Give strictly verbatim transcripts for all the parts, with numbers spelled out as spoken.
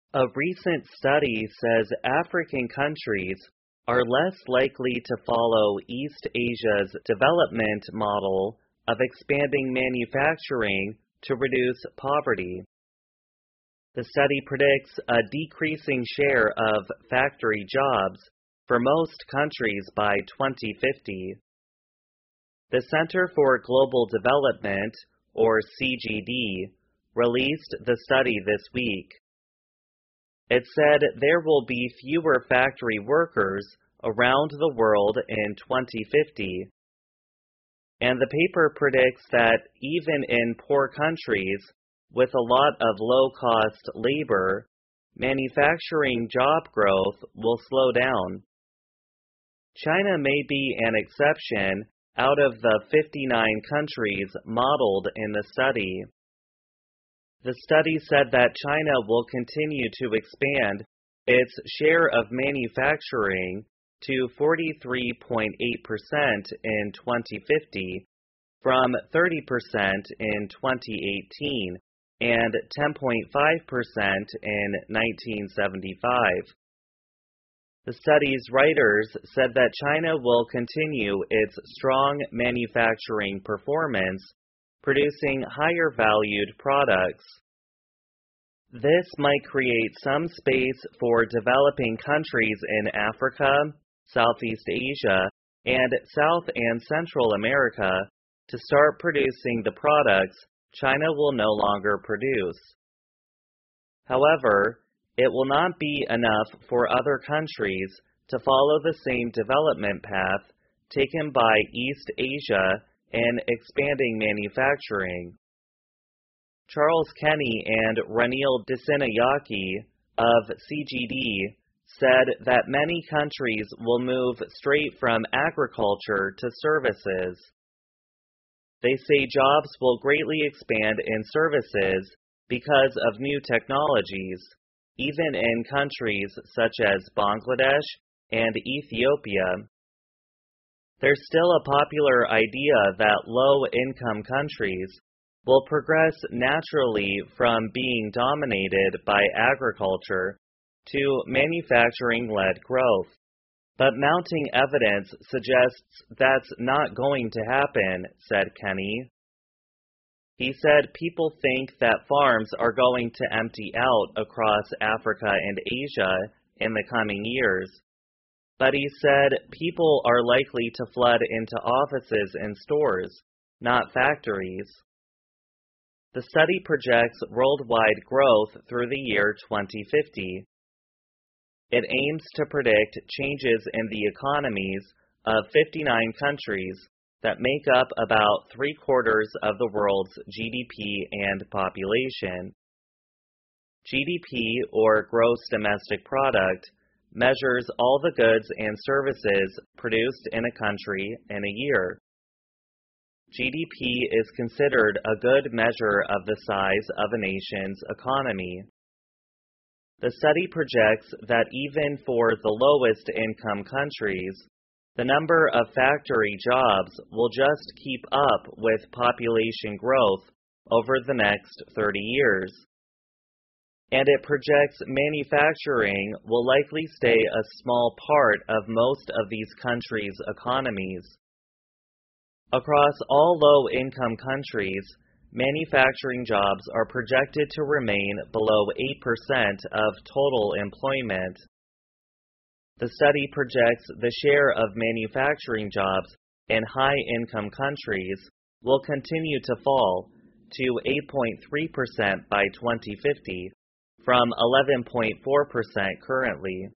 A recent study says African countries are less likely to follow East Asia's development model of expanding manufacturing to reduce poverty. The study predicts a decreasing share of factory jobs for most countries by twenty fifty. The Center for Global Development, or C G D, released the study this week. It said there will be fewer factory workers around the world in twenty fifty. And the paper predicts that even in poor countries with a lot of low-cost labor, manufacturing job growth will slow down. China may be an exception out of the fifty-nine countries modeled in the study. The study said that China will continue to expand its share of manufacturing to forty-three point eight percent in twenty fifty from thirty percent in twenty eighteen and ten point five percent in nineteen seventy-five. The study's writers said that China will continue its strong manufacturing performance, producing higher valued products. This might create some space for developing countries in Africa, Southeast Asia, and South and Central America to start producing the products China will no longer produce. However, it will not be enough for other countries to follow the same development path taken by East Asia in expanding manufacturing. Charles Kenny and Ranil Dissanayake of C G D said that many countries will move straight from agriculture to services. They say jobs will greatly expand in services because of new technologies, even in countries such as Bangladesh and Ethiopia. There's still a popular idea that low-income countries will progress naturally from being dominated by agriculture to manufacturing-led growth. But mounting evidence suggests that's not going to happen, said Kenny. He said people think that farms are going to empty out across Africa and Asia in the coming years. But he said people are likely to flood into offices and stores, not factories. The study projects worldwide growth through the year twenty fifty. It aims to predict changes in the economies of fifty-nine countries that make up about three-quarters of the world's G D P and population. G D P, or Gross Domestic Product, measures all the goods and services produced in a country in a year. G D P is considered a good measure of the size of a nation's economy. The study projects that even for the lowest income countries, the number of factory jobs will just keep up with population growth over the next thirty years. And it projects manufacturing will likely stay a small part of most of these countries' economies. Across all low-income countries, manufacturing jobs are projected to remain below eight percent of total employment. The study projects the share of manufacturing jobs in high-income countries will continue to fall to eight point three percent by twenty fifty, from eleven point four percent currently.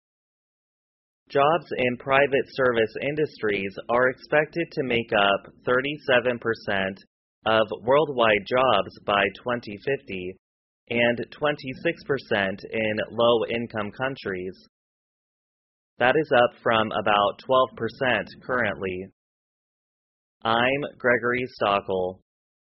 Jobs in private service industries are expected to make up thirty-seven percent of worldwide jobs by twenty fifty and twenty-six percent in low-income countries. That is up from about twelve percent currently. I'm Gregory Stockel.